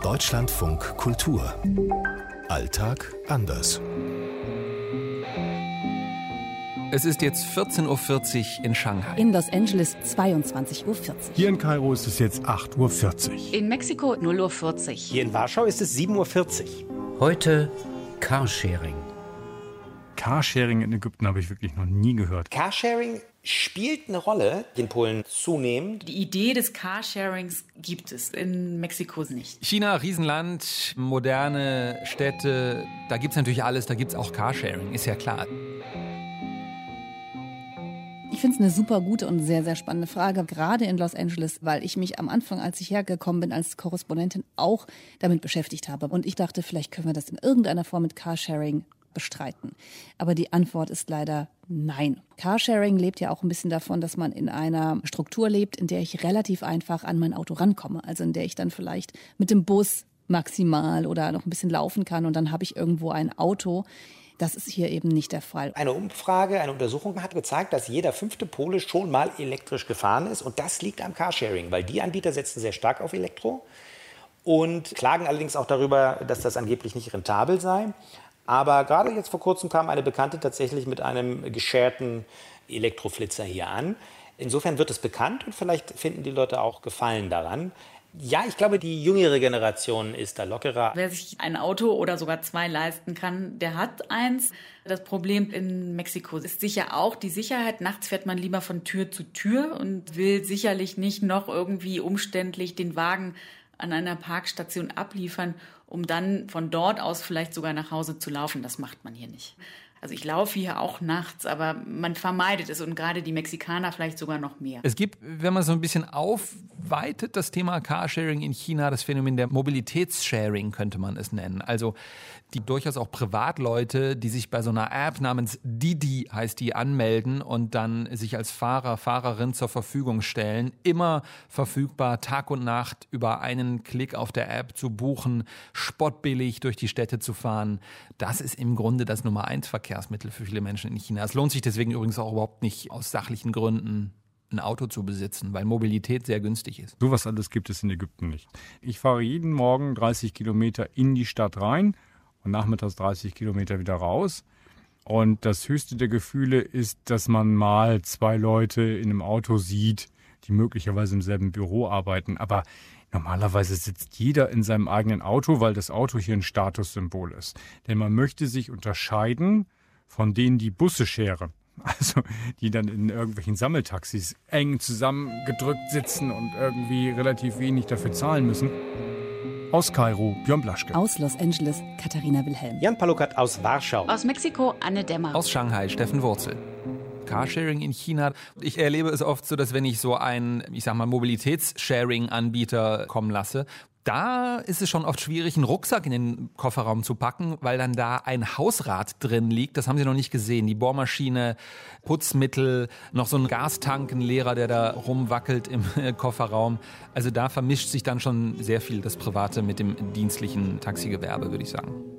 Deutschlandfunk Kultur. Alltag anders. Es ist jetzt 14.40 Uhr in Shanghai. In Los Angeles 22.40 Uhr. Hier in Kairo ist es jetzt 8.40 Uhr. In Mexiko 0.40 Uhr. Hier in Warschau ist es 7.40 Uhr. Heute Carsharing. Carsharing in Ägypten habe ich wirklich noch nie gehört. Carsharing spielt eine Rolle in Polen zunehmend. Die Idee des Carsharings gibt es in Mexiko nicht. China, Riesenland, moderne Städte, da gibt es natürlich alles, da gibt es auch Carsharing, ist ja klar. Ich finde es eine super gute und sehr, sehr spannende Frage, gerade in Los Angeles, weil ich mich am Anfang, als ich hergekommen bin als Korrespondentin, auch damit beschäftigt habe. Und ich dachte, vielleicht können wir das in irgendeiner Form mit Carsharing bestreiten. Aber die Antwort ist leider nein. Carsharing lebt ja auch ein bisschen davon, dass man in einer Struktur lebt, in der ich relativ einfach an mein Auto rankomme. Also in der ich dann vielleicht mit dem Bus maximal oder noch ein bisschen laufen kann und dann habe ich irgendwo ein Auto. Das ist hier eben nicht der Fall. Eine Umfrage, eine Untersuchung hat gezeigt, dass jeder 5. Pole schon mal elektrisch gefahren ist. Und das liegt am Carsharing, weil die Anbieter setzen sehr stark auf Elektro und klagen allerdings auch darüber, dass das angeblich nicht rentabel sei. Aber gerade jetzt vor kurzem kam eine Bekannte tatsächlich mit einem gesharten Elektroflitzer hier an. Insofern wird es bekannt und vielleicht finden die Leute auch Gefallen daran. Ja, ich glaube, die jüngere Generation ist da lockerer. Wer sich ein Auto oder sogar 2 leisten kann, der hat eins. Das Problem in Mexiko ist sicher auch die Sicherheit. Nachts fährt man lieber von Tür zu Tür und will sicherlich nicht noch irgendwie umständlich den Wagen an einer Parkstation abliefern, um dann von dort aus vielleicht sogar nach Hause zu laufen. Das macht man hier nicht. Also ich laufe hier auch nachts, aber man vermeidet es und gerade die Mexikaner vielleicht sogar noch mehr. Es gibt, wenn man so ein bisschen aufweitet, das Thema Carsharing in China, das Phänomen der Mobilitätssharing könnte man es nennen. Also die durchaus auch Privatleute, die sich bei so einer App namens Didi, heißt die, anmelden und dann sich als Fahrer, Fahrerin zur Verfügung stellen. Immer verfügbar, Tag und Nacht über einen Klick auf der App zu buchen, spottbillig durch die Städte zu fahren. Das ist im Grunde das Nummer 1 Verkehrsmittel für viele Menschen in China. Es lohnt sich deswegen übrigens auch überhaupt nicht aus sachlichen Gründen ein Auto zu besitzen, weil Mobilität sehr günstig ist. Sowas alles gibt es in Ägypten nicht. Ich fahre jeden Morgen 30 Kilometer in die Stadt rein und nachmittags 30 Kilometer wieder raus. Und das höchste der Gefühle ist, dass man mal 2 Leute in einem Auto sieht, die möglicherweise im selben Büro arbeiten. Aber normalerweise sitzt jeder in seinem eigenen Auto, weil das Auto hier ein Statussymbol ist. Denn man möchte sich unterscheiden von denen, die Busse scheren. Also die dann in irgendwelchen Sammeltaxis eng zusammengedrückt sitzen und irgendwie relativ wenig dafür zahlen müssen. Aus Kairo, Björn Blaschke. Aus Los Angeles, Katharina Wilhelm. Jan Palukat aus Warschau. Aus Mexiko, Anne Dämmer. Aus Shanghai, Steffen Wurzel. Carsharing in China. Ich erlebe es oft so, dass wenn ich so einen, Mobilitätssharing-Anbieter kommen lasse, da ist es schon oft schwierig, einen Rucksack in den Kofferraum zu packen, weil dann da ein Hausrat drin liegt. Das haben Sie noch nicht gesehen. Die Bohrmaschine, Putzmittel, noch so ein Gastank, ein leerer, der da rumwackelt im Kofferraum. Also da vermischt sich dann schon sehr viel das Private mit dem dienstlichen Taxigewerbe, würde ich sagen.